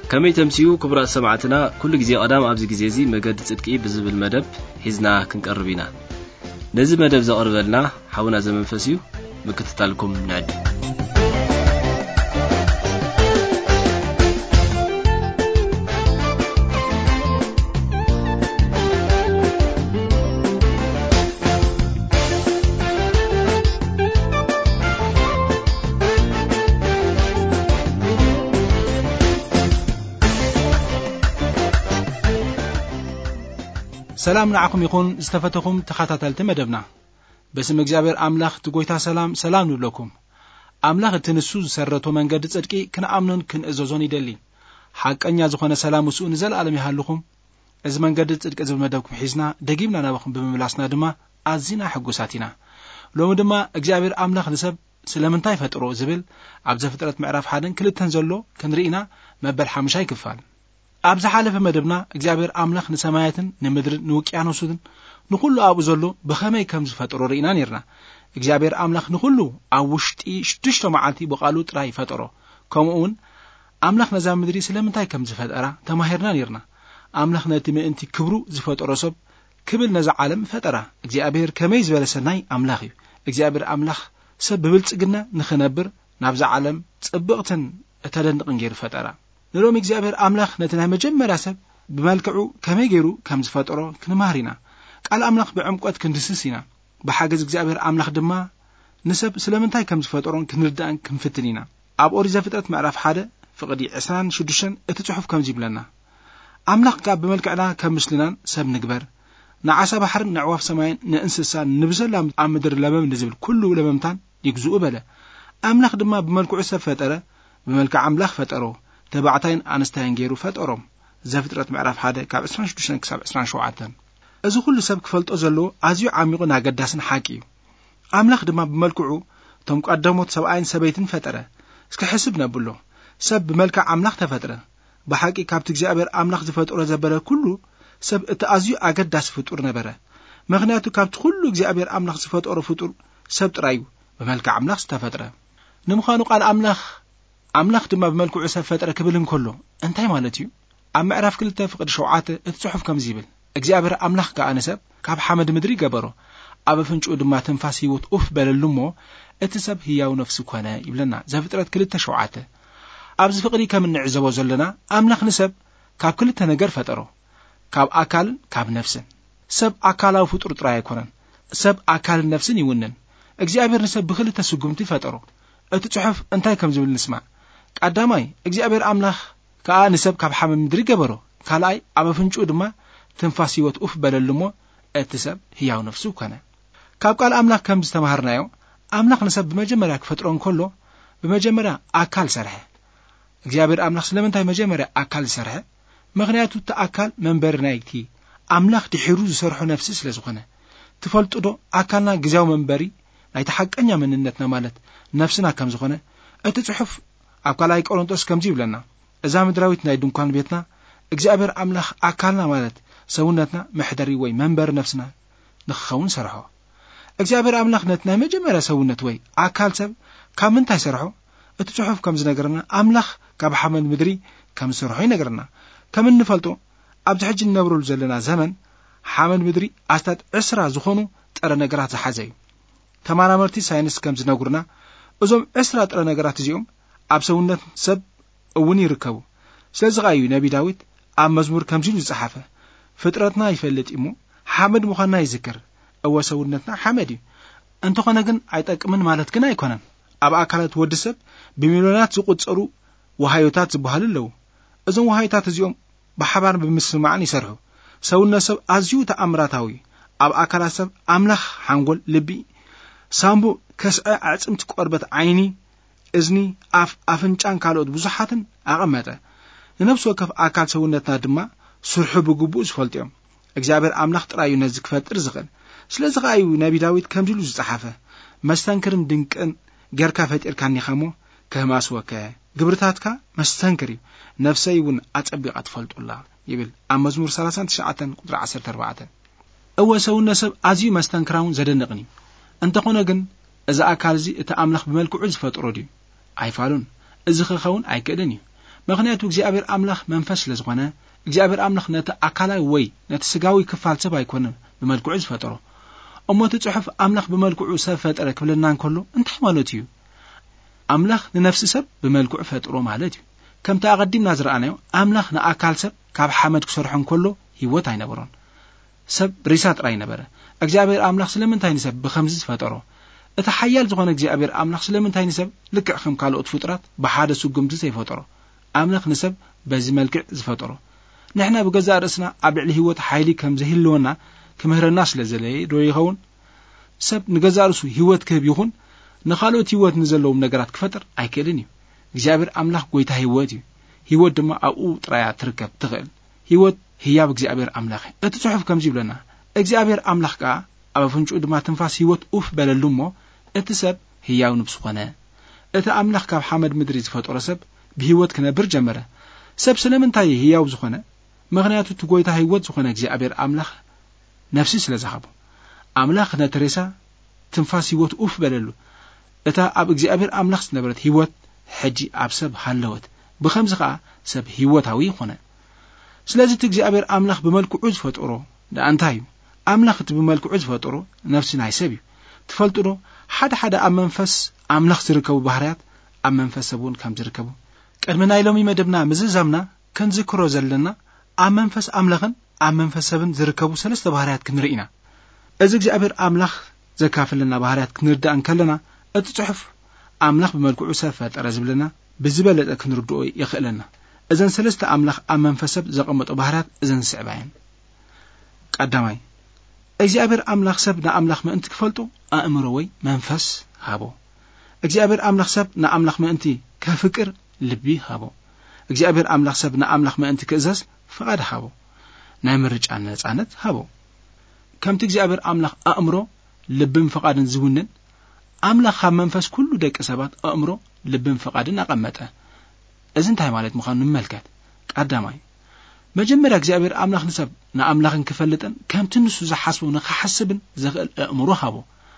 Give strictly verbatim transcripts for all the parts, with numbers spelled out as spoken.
كمي تمسيو كبرى سمعتنا كل جزي قدام أبز جزيزي مجد صدقي بزب المدب حزنا كنقربينا نزي مدب زقرب لنا حاولنا زمن فسيو مكتتالكم نعد سلام نعكم يكون استفتكم تخاتلت مدبنا باسم እግዚአብሔር አምላክ ትጎይታ ሰላም ሰላም ንብለኩም አምላክ ተንሱ ዝሰረቶ መንገድ ጽድቂ ከነአምነን ክንእዘዞን ይደሊ ሐቀኛ ዝኾነ ሰላም ውስኡ ንዘላለም ይሃልኩም እዚ መንገድ ጽድቂ ዝመደብኩም ሒዝና ደጊምና ናበኹም በመምላስና ድማ አዚና ሕጉሳቲና ሎም ድማ እግዚአብሔር አምላክ ንሰብ ስለምንታይ ፈጥሮ ዝብል ኣብ ዘፍጥረት ምዕራፍ ሓደ ክልተን ዘሎ ክንሪኢና መበል ሓሙሻ ይክፋል أبز حالف مدبنا እግዚአብሔር አምላክ ንሰማያትን ንምድርን ንውቅያኖስን ንኹሉ አቡ ዘሎ በኸመይ ከም ዝፈጥሮ ሪኢና ነርና እግዚአብሔር አምላክ ንኹሉ ኣብ ውሽጢ ሽዱሽተ መዓልቲ በቃሉ ጥራይ ፈጥሮ ከምኡውን አምላክ ነዛ ምድሪ ስለምንታይ ከም ዝፈጠራ ተማሂርና ነርና አምላክ ነቲ ምእንቲ ክብሩ ዝፈጥሮ ሰብ ክብል ነዛ ዓለም ፈጠራ እግዚአብሔር ከመይ ዝበለሰናይ አምላክ እዩ እግዚአብሔር አምላክ ሰብ ብብልጽግና ንኽነብር ናብዛ ዓለም ጽብቕትን እተደንቅን ገይሩ ፈጠራ ንሎም እግዚአብሔር አምላክ ነትና መጀመሪያ ሰብ በመልክዑ ከመይ ገይሩ ከም ዝፈጠሮ ክንማህሪና ቃል አምላክ በዕምቆት ክንድስሲና በሐገዝ እግዚአብሔር አምላክ ድማ ንሰብ ስለምንታይ ከም ዝፈጠሮን ክንርዳን ክንፍትኒና ኣብ ኦሪት ዘፍጥረት ምዕራፍ ሓደ ፍቅዲ عشرين وستة እቲ ጽሑፍ ከም ዝብለና አምላክ ጋር በመልክዕና ከም ምስልናን ሰብ ንግበር ንዓሳ ባሕርን ንዕዋፍ ሰማይን ንእንስሳን ንብዘላ ኣብ ምድር ለመም ንዝብል ኩሉ ለመምታን ይግዝኡ በለ አምላክ ድማ በመልክዑ ሰብ ፈጠረ በመልክዕ አምላክ ፈጠሮ ተባዕታይን አንስታይን ገይሩ ፈጠሮም ዘፍጥረት ምዕራፍ ሓደ ካብ عشرين وستة ክሳብ عشرين وسبعة እዚ ሁሉ ሰብ ክፈልጦ ዘሎ ኣዝዩ ዓሚቑን ኣገዳስን ሓቂ እዩ አምላክ ድማ በመልክዑ ቶም ቀደሞት ሰብኣይን ሰበይትን ፈጠረ እስከ ሕስብ ነብሎ ሰብ በመልክዕ አምላክ ተፈጠረ በሓቂ ካብቲ እግዚአብሔር አምላክ ዝፈጠሮ ዘበለ ኩሉ ሰብ እቲ ኣዝዩ ኣገዳስ ፍጡር ነበረ ምክንያቱ ካብቲ ሁሉ እግዚአብሔር አምላክ ዝፈጠሮ ፍጡር ሰብ ጥራዩ በመልክዕ አምላክ ዝተፈጠረ ንምዃኑ ቃል አምላክ አምላክ ድማ በመልክዑ ሰብ ፈጠረ ክብልን ከሎ እንታይ ማለት እዩ ኣብ ምዕራፍ ክልተ ፍቅዲ ሸውዓተ እቲ ጽሑፍ ከም ዝብል እግዚአብሔር አምላክ ጋር ነሰብ ካብ ሓመድ ምድሪ ገበሮ ኣብ ፍንጩ ድማ ተንፋስ ህይወት ኡፍ በለሉሞ እቲ ሰብ ህያው ነፍስ ኮነ ይብለና ዘፍጥረት ክልተ ሸውዓተ ኣብዚ ፍቅዲ ከም ንዕዘቦ ዘለና አምላክ ንሰብ ካብ ክልተ ነገር ፈጠሮ ካብ ኣካልን ካብ ነፍስን ሰብ ኣካላዊ ፍጡር ጥራይ ኣይኮነን ሰብ ኣካልን ነፍስን ይውነን እግዚአብሔር ንሰብ ብክልተ ስጉምቲ ፈጠሮ እቲ ጽሑፍ እንታይ ከም ዝብል ንስማ ቀዳማይ እግዚአብሔር አምላክ ከኣ ንሰብ ካብ ሓመድ ምድሪ ገበሮ ካልኣይ ኣብ ፍንጩ ድማ ተንፋስ ህይወት ኡፍ በለሉሞ እቲ ሰብ ህያው ነፍሱ ኮነ ካብ ቃል አምላክ ከም ዝተማሃርናዮ አምላክ ንሰብ በመጀመሪያ ክፈጥሮን ከሎ በመጀመሪያ ኣካል ሰርሐ እግዚአብሔር አምላክ ስለምንታይ መጀመሪያ ኣካል ሰርሐ ምክንያቱ ተኣካል መንበር ናይቲ አምላክ ድሕሩ ዝሰርሖ ነፍሲ ስለዝኾነ ትፈልጡ ዶ ኣካልና ግዜያዊ መንበሪ ናይ ተሐቀኛ መንነትና ማለት ነፍስና ከም ዝኾነ እቲ ጽሑፍ ኣብ ካልኣይ ቆሮንቶስ ከም ዝብለና እዛ ምድራዊት ናይ ድንኳን ቤትና እግዚአብሔር አምላክ ኣካልና ማለት ሰውነትና መሕደሪ ወይ መንበር ነፍስና ንኽኸውን ሰርሖ እግዚአብሔር አምላክ ነትና መጀመሪያ ሰውነት ወይ ኣካል ሰብ ካብ ምንታይ ሰርሖ እቲ ጽሑፍ ከም ዝነገርና አምላክ ካብ ሓመድ ምድሪ ከም ሰርሖ ይነገርና ከም እንፈልጦ ኣብ ሕጂ ንነብረሉ ዘለና ዘመን ሓመድ ምድሪ ኣስታት ዕስራ ዝኾኑ ጥረ ነገራት ዝሓዘ እዩ ተመራመርቲ ሳይንስ ከም ዝነግሩና እዞም ዕስራ ጥረ ነገራት እዚኦም ኣብ ሰውነት ሰብ እውን ይርከቡ ስለዚ ቃዩ ነቢ ዳዊት ኣብ መዝሙር ከም ዝሉ ዝጻሓፈ ፍጥረትና ይፈልጥ እሞ ሓመድ ምዃንና ይዝክር እወ ሰውነትና ሓመድ እዩ እንተኾነ ግን ኣይጠቅምን ማለት ግን ኣይኮነን ኣብ ኣካላት ወዲ ሰብ ብሚሊዮናት ዝቁጸሩ ወሃዮታት ዝበሃሉ ኣለዉ እዞም ወሃዮታት እዚኦም ብሓባር ብምስማዕን ይሰርሑ ሰውነት ሰብ ኣዝዩ ተኣምራታዊ ኣብ ኣካላት ሰብ ኣምላኽ ሓንጎል ልቢ ሳምቡ ከስዐ ኣጽምቲ ቆርበት ዓይኒ እዝኒ ኣፍ ኣፍንጫን ካልኦት ብዙሓትን ኣቐመጠ ንነፍስ ወከፍ ኣካል ሰውነትና ድማ ስርሑ ብግቡእ ዝፈልጥዮም እግዚአብሔር አምላክ ጥራዩ ነዚ ክፈጥር ዝኽእል ስለዚ ቃዩ ነቢ ዳዊት ከም ዝሉ ዝጻሓፈ መስተንክርን ድንቅን ገርካ ፈጢርካኒ ኸሞ ከማስወከ ግብርታትካ መስተንክር እዩ ነፍሰይ እውን ኣጸቢቃ ትፈልጡላ ይብል ኣብ መዝሙር ሰላሳ ወትሽዓተ ቁጥሪ ዓሰርተ ኣርባዕተ እወ ሰውነት ሰብ ኣዝዩ መስተንክራውን ዘደንቕን እዩ እንተኾነ ግን እዚ ኣካል እዚ እቲ ኣምላኽ ብመልክዑ ዝፈጥሮ ድዩ ኣይፋሉን እዚ ክኸውን ኣይክእልን እዩ ምክንያቱ እግዚአብሔር አምላኽ መንፈስ ስለዝኾነ እግዚአብሔር አምላኽ ነቲ አካላዊ ወይ ነቲ ስጋዊ ክፋል ሰብ አይኮንም ብመልክዑ ዝፈጠሮ እሞት ጽሑፍ አምላኽ ብመልክዑ ሰብ ፈጠረ ክብለና እንከሎ እንታይ ማለት እዩ አምላኽ ንነፍሲ ሰብ ብመልክዑ ፈጥሮ ማለት እዩ ከምታ አቀዲምና ዝረአናዮ አምላኽ ንአካል ሰብ ካብ ሓመድ ክሰርሖ እንከሎ ህይወት አይነበሮን ሰብ ሪሳ ጥራይ ነበረ እግዚአብሔር አምላኽ ስለምንታይ ንሰብ ብከምዚ ዝፈጠሮ እቲ ሓያል ዝኾነ እግዚአብሔር አምላኽ ስለምንታይ ንሰብ ልክዕ ከም ካልኦት ፍጥረት ብሓደ ስጉምቲ ዘይፈጠሮ አምላኽ ንሰብ በዚ መልክዕ ዝፈጠሮ ንሕና ብገዛ ርእስና ኣብ ልዕሊ ህይወት ሓይሊ ከም ዘህልወና ክምህረና ስለዘለየ ዶ ይኸውን ሰብ ንገዛ ርእሱ ህይወት ክህብ ይኹን ንኻልኦት ህይወት ንዘለዎም ነገራት ክፈጥር ኣይክእልን እዩ እግዚአብሔር አምላኽ ጎይታ ህይወት እዩ ህይወት ድማ ኣብኡ ጥራያ ትርከብ ትኽእል ህይወት ህያብ እግዚአብሔር አምላኽ እቲ ጽሑፍ ከምዚ ይብለና እግዚአብሔር አምላኽ ከዓ ኣብ ኣፍንጩኡ ድማ ትንፋስ ህይወት ኡፍ በለሉ እሞ እቲ ሰብ ህያው ንብስ ኾነ እቲ አምላኽ ካብ ሓመድ ምድሪ ዝፈጠሮ ሰብ ብህይወት ክነብር ጀመረ ሰብ ስለምንታይ ህያው ዝኾነ ምክንያቱ እቲ ጎይታ ህይወት ዝኾነ እግዚአብሔር አምላኽ ነፍሲ ስለ ዝሃቦ አምላኽ ነተሬሳ ትንፋስ ህይወት ኡፍ በለሉ እታ ኣብ እግዚአብሔር አምላኽ ዝነበረት ህይወት ሕጂ ኣብ ሰብ ሃለወት ብኸምዚ ከዓ ሰብ ህይወታዊ ኾነ ስለዚህ እቲ እግዚአብሔር አምላኽ ብመልክዑ ዝፈጠሮ ዳእንታይ እዩ አምላኽ እቲ ብመልክዑ ዝፈጠሮ ነፍሲ ናይ ሰብ እዩ ትፈልጡ ዶ ሓደ ሓደ ኣብ መንፈስ አምላኽ ዝርከቡ ባህርያት ኣብ መንፈስ ሰብ እውን ከም ዝርከቡ ቅድሚ ናይ ሎሚ መደብና ምዝዛምና ክንዝክሮ ዘለና ኣብ መንፈስ አምላኽን ኣብ መንፈስ ሰብን ዝርከቡ ሰለስተ ባህርያት ክንርኢና እዚ እግዚአብሔር አምላኽ ዘካፍለና ባህርያት ክንርዳእ እንከለና እቲ ጽሑፍ አምላኽ ብመልክዑ ሰብ ፈጠረ ዝብለና ብዝበለጠ ክንርድኦ ይኽእለና እዘን ሰለስተ አምላኽ ኣብ መንፈስ ሰብ ዘቐመጡ ባህርያት እዘን ስዕባየን ቀዳማይ እግዚአብሔር አምላኽ ሰብ ንአምላኽ ምእንቲ ክፈልጡ ኣእምሮ ወይ መንፈስ ሃቦ እግዚአብሔር አምላኽ ሰብ ንአምላኽ ምእንቲ ከፍቅር ልቢ ሃቦ እግዚአብሔር አምላኽ ሰብ ንአምላኽ ምእንቲ ክእዘዝ ፍቓድ ሃቦ ናይ ምርጫ ነጻነት ሃቦ ከምቲ እግዚአብሔር አምላኽ ኣእምሮ ልብን ፍቓድን ዝውንን አምላኽ ካብ መንፈስ ኩሉ ደቂ ሰባት ኣእምሮ ልብን ፍቓድን ኣቐመጠ እዚ እንታይ ማለት ምዃኑ ንመልከት ቀዳማይ መጀመርያ እግዚአብሔር አምላኽ ንሰብ ንአምላኽን ክፈልጥን ከምቲ ንሱ ዝሓስቦ ንኽሓስብን ዝኽእል ኣእምሮ ሃቦ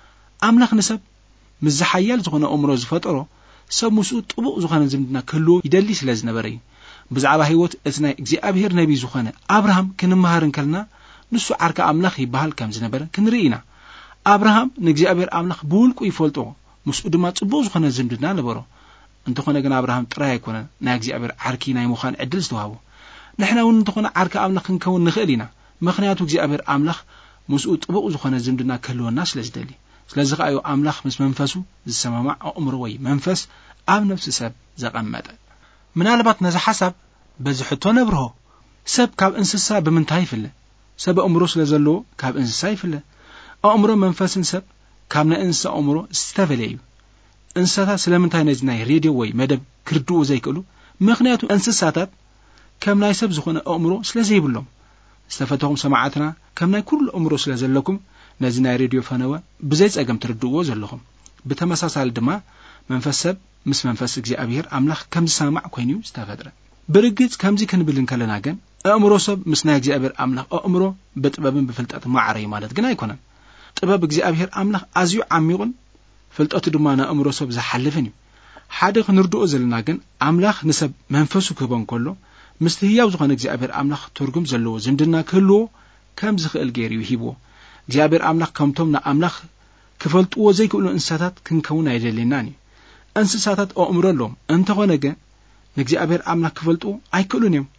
አምላኽ ንሰብ ምስ ዝሓያል ዝኾነ ኣእምሮ ዝፈጠሮ ሰብ ምስኡ ጥቡቕ ዝኾነ ዝምድና ክህልዎ ይደሊ ስለ ዝነበረ እዩ ብዛዕባ ህይወት እቲ ናይ እግዚአብሔር ነቢይ ዝኾነ አብርሃም ክንመሃር እንከልና ንሱ ዓርካ አምላኽ ይበሃል ከም ዝነበረ ክንርኢ ኢና አብርሃም ንእግዚአብሔር አምላኽ ብውልቁ ይፈልጦ ምስኡ ድማ ጽቡቕ ዝኾነ ዝምድና ነበሮ እንተኾነ ግን አብርሃም ጥራይ ኣይኮነን ናይ እግዚአብሔር ዓርኪ ናይ ምዃን ዕድል ዝተዋህቦ ንሕና እውን እንተኾነ ዓርካ አምላኽ ክንከውን ንኽእል ኢና ምክንያቱ እግዚአብሔር አምላኽ ምስኡ ጥቡቕ ዝኾነ ዝምድና ክህልወና ስለ ዝደሊ ስለዚ ከዓ እዩ አምላኽ ምስ መንፈሱ ዝሰማማዕ ኣእምሮ ወይ መንፈስ ኣብ ነፍሲ ሰብ ዘቐመጠ ምናልባት ነዚ ሓሳብ በዚ ሕቶ ነብርሆ ሰብ ካብ እንስሳ ብምንታይ ይፍለ ሰብ ኣእምሮ ስለ ዘለዎ ካብ እንስሳ ይፍለ ኣእምሮ መንፈስን ሰብ ካብ ናይ እንስሳ ኣእምሮ ዝተፈለየ እዩ እንስሳታት ስለምንታይ ነዚ ናይ ሬድዮ ወይ መደብ ክርድኡ ዘይክእሉ ምክንያቱ እንስሳታት ከም ናይ ሰብ ዝኾነ ኣእምሮ ስለ ዘይብሎም ዝተፈተኹም ሰማዓትና ከም ናይ ኩሉ ኣእምሮ ስለ ዘለኩም ነዚ ናይ ሬድዮ ፈነወ ብዘይ ጸገም ትርድእዎ ዘለኹም ብተመሳሳሊ ድማ መንፈስ ሰብ ምስ መንፈስ እግዚአብሔር አምላኽ ከም ዝሰማዕ ኮይኑ ዝተፈጥረ ብርግጽ ከምዚ ክንብል እንከለና ግን ኣእምሮ ሰብ ምስ ናይ እግዚአብሔር አምላኽ ኣእምሮ ብጥበብን ብፍልጠት ማዕረይ ማለት ግን ኣይኮነን ጥበብ እግዚአብሔር አምላኽ ኣዝዩ ዓሚቑን ፍልጠቱ ድማ ንኣእምሮ ሰብ ዝሓልፍን እዩ ሓደ ክንርድኦ ዘለና ግን አምላኽ ንሰብ መንፈሱ ክህቦ እንከሎ ምስቲ ህያው ዝኾነ እግዚአብሔር አምላኽ ትርጉም ዘለዎ ዝምድና ክህልዎ ከም ዝኽእል ገይሩ ይሂብዎ እግዚአብሔር አምላኽ ከምቶም ንአምላኽ ክፈልጥዎ ዘይክእሉ እንስሳታት ክንከውን ኣይደልየናን እዩ እንስሳታት ኣእምሮ ኣለዎም እንተኾነ ግን ንእግዚአብሔር አምላኽ ክፈልጥዎ ኣይክእሉን እዮም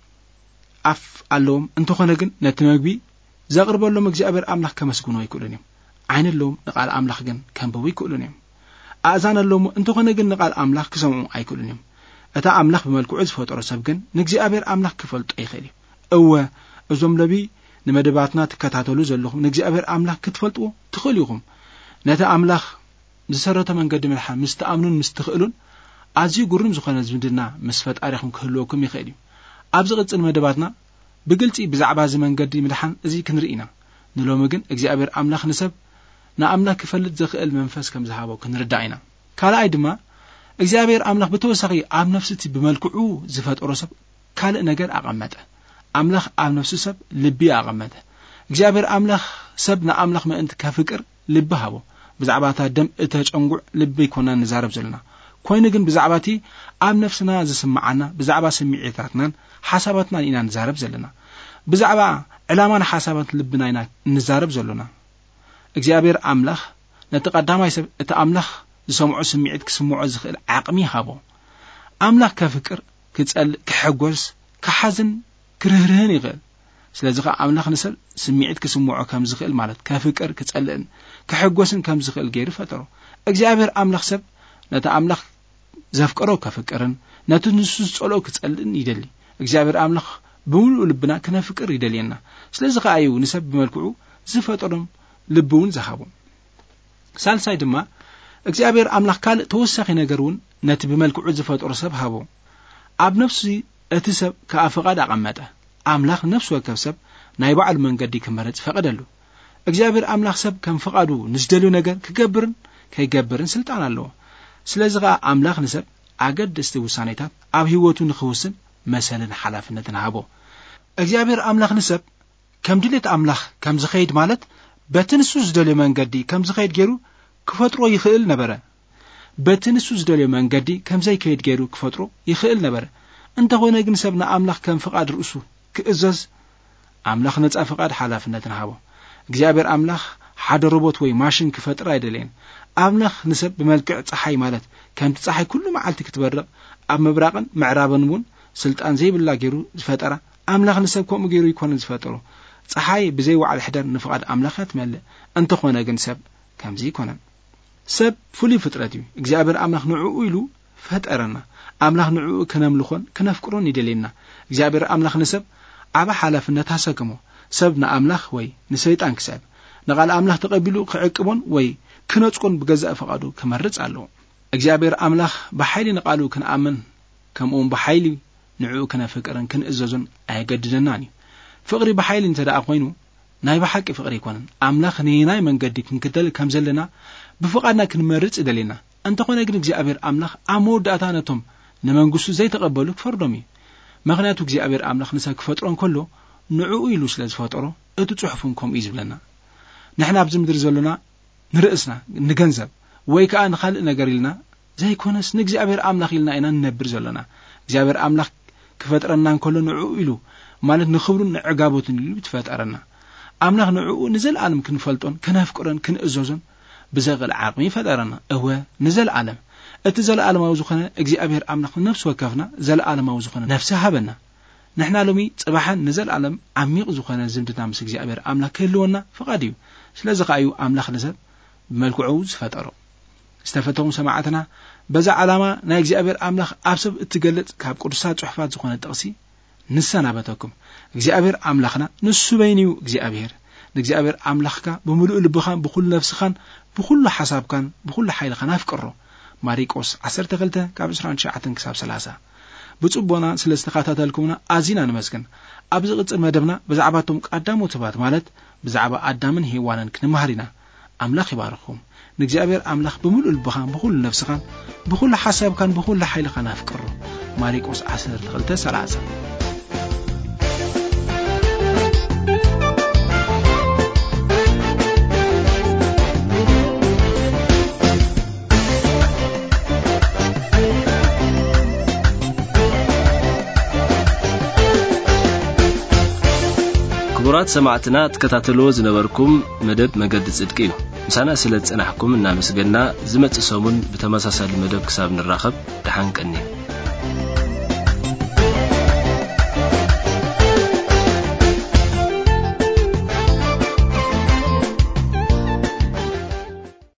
ኣፍ ኣለዎም እንተኾነ ግን ነቲ መግቢ ዘቕርበሎም እግዚአብሔር አምላኽ ከመስግኖ ኣይክእሉን እዮም ዓይን ኣለዎም ንቓል አምላኽ ግን ከንብቡ ይክእሉን እዮም ኣእዛን ኣለዎም እንተኾነ ግን ንቓል አምላኽ ክሰምዑ ኣይክእሉን እዮም እታ አምላኽ ብመልክዑ ዝፈጠሮ ሰብ ግን ንእግዚአብሔር አምላኽ ክፈልጦ ይኽእል እዩ እወ እዞም ለቢ ንመደባትና ትከታተሉ ዘለኹም ንእግዚአብሔር አምላኽ ክትፈልጥዎ ትኽእሉ ኢኹም ነቲ አምላኽ ዝሰረተ መንገዲ ምልሓን ምስ ተኣምኑን ምስ ትኽእሉን ኣዝዩ ግሩም ዝኾነ ዝምድና ምስ ፈጣሪኹም ክህልወኩም ይኽእል እዩ ኣብ ዝቕጽል መደባትና ብግልጺ ብዛዕባ እዚ መንገዲ ምልሓን እዚ ክንርኢና ንሎሚ ግን እግዚአብሔር አምላኽ ንሰብ ንአምላኽ ክፈልጥ ዝኽእል መንፈስ ከም ዝሃቦ ክንርዳእ ኢና ካልኣይ ድማ እግዚአብሔር አምላኽ ብተወሳኺ ኣብ ነፍሲ ብመልክዑ ዝፈጠሮ ሰብ ካልእ ነገር ኣቐመጠ አምላኽ ኣብ ነፍሲ ሰብ ልቢ ኣቐመጠ እግዚአብሔር አምላኽ ሰብ ንአምላኽ ምእንቲ ከፍቅር ልቢ ሃቦ ብዛዕባ እታ ደም እተጨንጉዕ ልቢ ይኮና ንዛረብ ዘለና ኮይኑ ግን ብዛዕባቲ ኣብ ነፍስና ዝስምዓና ብዛዕባ ስምዒታትናን ሓሳባትናን ኢና ንዛረብ ዘለና ብዛዕባ ዕላማና ሓሳባት ልብና ኢና ንዛረብ ዘለና እግዚአብሔር አምላኽ ነቲ ቀዳማይ ሰብ እቲ አምላኽ ዝሰምዖ ስምዒት ክስምዖ ዝኽእል ዓቅሚ ሃቦ አምላኽ ከፍቅር ክጸል ክሕጎስ ክሓዝን ክርህርህን ይኽእል ስለዚህ አምላኽ ንሰብ ስምዒት ክስምዖ ከም ዝኽእል ማለት ከፍቅር ክጸልእን ክሕጎስን ከም ዝኽእል ገይሩ ፈጠሮ እግዚአብሔር አምላኽ ሰብ ነቲ አምላኽ ዘፍቀሮ ከፍቅርን ነቲ ንሱ ዝጸልኦ ክጸልእን ይደሊ እግዚአብሔር አምላኽ ብሙሉእ ልብና ክነፍቅር ይደልየና ስለዚህ ከአዩ ንሰብ በመልክዑ ዝፈጠሮም ልቡውን ዘሃቡ ሳልሳይ ድማ እግዚአብሔር አምላኽ ካል ተወሳኺ ነገሩን ነቲ በመልክዑ ዝፈጠሮ ሰብ ሃቦ ኣብ ነፍሲ እቲ ሰብ ከአፈቃድ አቀመጠ አምላኽ ነፍሱ ወከፍ ሰብ ናይ ባዕሉ መንገዲ ክመረጽ ፈቀደሉ እግዚአብሔር አምላኽ ሰብ ከም ፈቃዱ ንዝደልዩ ነገር ክገብርን ከይገብርን ስልጣን ኣለዎ ስለዚህ አምላኽ ንሰብ አገደስቲ ውሳኔታት ኣብ ህይወቱ ንኽውስን መሰልን ሓላፍነትን ሃቦ እግዚአብሔር አምላኽ ንሰብ ከም ድሌት አምላኽ ከም ዝኸይድ ማለት በትንሱ ዝደልዩ መንገዲ ከም ዝኸይድ ገይሩ ክፈጥሮ ይኽእል ነበረ በትንሱ ዝደልዩ መንገዲ ከም ዘይከይድ ገይሩ ክፈጥሮ ይኽእል ነበረ እንተኾነ ግን ሰብ ንአምላኽ ከም ፈቃድ ርእሱ ክእዘዝ አምላኽ ነጻ ፈቃድ ሓላፍነትን ሃቦ እግዚአብሔር አምላኽ ሓደ ሮቦት ወይ ማሽን ክፈጥር አይደለን አምላኽ ንሰብ በመልክዕ ፀሐይ ማለት ከምቲ ፀሐይ ኩሉ መዓልቲ ክትበርቕ ኣብ ምብራቕን ምዕራብን እውን ስልጣን ዘይብላ ገይሩ ዝፈጠራ አምላኽ ንሰብ ከምኡ ገይሩ ይኮነ ዝፈጠሮ ፀሐይ ብዘይ ዋዕል ሕደር ንፍቃድ አምላኻት መልእ እንተኾነ ግን ሰብ ከምዚ ይኮነ ሰብ ፍሉይ ፍጥረት እዩ እግዚአብሔር አምላኽ ንዕኡ ኢሉ ፈጠረና አምላኽ ንዕኡ ክነምልኾን ክነፍቅሮን ይደልየና እግዚአብሔር አምላኽ ንሰብ ዓባ ሓላፍነት ኣሰክሞ ሰብ ንአምላኽ ወይ ንሰይጣን ክሰብ ንቃል አምላኽ ተቀቢሉ ክዕቅቦን ወይ ክነጽቆን ብገዛእ ፈቃዱ ክመርጽ ኣለዎ እግዚአብሔር አምላኽ በኃይሊ ንቃሉ ክንአምን ከምኡን በኃይሊ ንዕኡ ክነፍቅርን ክንእዘዙን ኣይገድደናን እዩ ፍቅሪ በኃይሊ እንተደኣ ኮይኑ ናይ በሐቂ ፍቅሪ ይኮነን አምላኽ ንናይ መንገዲ ክንክተል ከም ዘለና ብፍቃድና ክንመርጽ ይደልየና እንተኾነ ግን እግዚአብሔር አምላኽ ኣብ መወዳእታ ነቶም ንመንግስቱ ዘይተቀበሉ ክፈርዶም እዩ ምክንያቱ እግዚአብሔር አምላኽ ንሰብ ክፈጥሮን ከሎ ንዕኡ ኢሉ ስለ ዝፈጠሮ እቲ ጽሑፉን ከምኡ እዩ ዝብለና ንሕና ኣብዚ ምድሪ ዘለና ንርእስና ንገንዘብ ወይ ከዓ ንኻልእ ነገር ኢልና ዘይኮነስ ንእግዚአብሔር አምላኽ ኢልና ኢና ንነብር ዘለና እግዚአብሔር አምላኽ ክፈጥረና ከሎ ንዕኡ ኢሉ ማለት ንኽብሩን ንዕጋቦትን ኢሉ ትፈጠረና አምላኽ ንዕኡ ንዘለዓለም ክንፈልጦን ክነፍቅሮን ክንእዘዞን ብዘቕል ዓቅሚ ፈጠረና እወ ንዘለዓለም እቲ ዘለዓለማዊ ዝኾነ እግዚአብሔር አምላኽ ነፍስ ወከፍና ዘለዓለማዊ ዝኾነ ነፍሲ ሃበና ንሕና ሎሚ ጽባሕን ንዘለዓለም ዓሚቕ ዝኾነ ዝምድና ምስ እግዚአብሔር አምላኽ ክህልወና ፈቃድ እዩ ስለዚ ከአዩ አምላኽ ንሰብ ብመልክዑ ዝፈጠሮ ዝተፈተኹም ሰማዕትና በዛ ዓላማ ናይ እግዚአብሔር አምላኽ ኣብ ሰብ እትገልጽ ካብ ቅዱሳት ጽሑፋት ዝኾነ ጥቕሲ ንሰናበተኩም እግዚአብሔር አምላኽና ንሱ በይንዩ እግዚአብሔር ንእግዚአብሔር አምላኽካ ብምሉእ ልብኻን ብኩሉ ነፍስኻን ብኩሉ ሓሳብካን ብኩሉ ሓይልኻን ኣፍቅሮ ማሪቆስ ዓሰርተ ክልተ ካብ ዕስራን ትሽዓተን ክሳብ ሰላሳ ብጽቦና ስለ ዝተኸታተልኩምና ኣዚና ንመስግን ኣብ ዝቕጽል መደብና ብዛዕባቶም ቀዳሞት ሰባት ማለት ብዛዕባ ኣዳምን ሔዋንን ክንመሃር ኢና አምላኽ ይባርኽኩም ንእግዚአብሔር አምላኽ ብምሉእ ልብኻን ብኩሉ ነፍስኻን ብኩሉ ሓሳብካን ብኩሉ ሓይልኻን ኣፍቅሮ ማሪቆስ ዓሰርተ ክልተ ሰላሳ ክቡራት ሰማዕትና ተከታተልዎ ዝነበርኩም መደብ መገዲ ጽድቂ እዩ ምሳና ስለ ጽናሕኩም እናመስገና ዝመጽእ ሰሙን ብተመሳሳሊ መደብ ክሳብ ንራኸብ ደሓን ቀኒ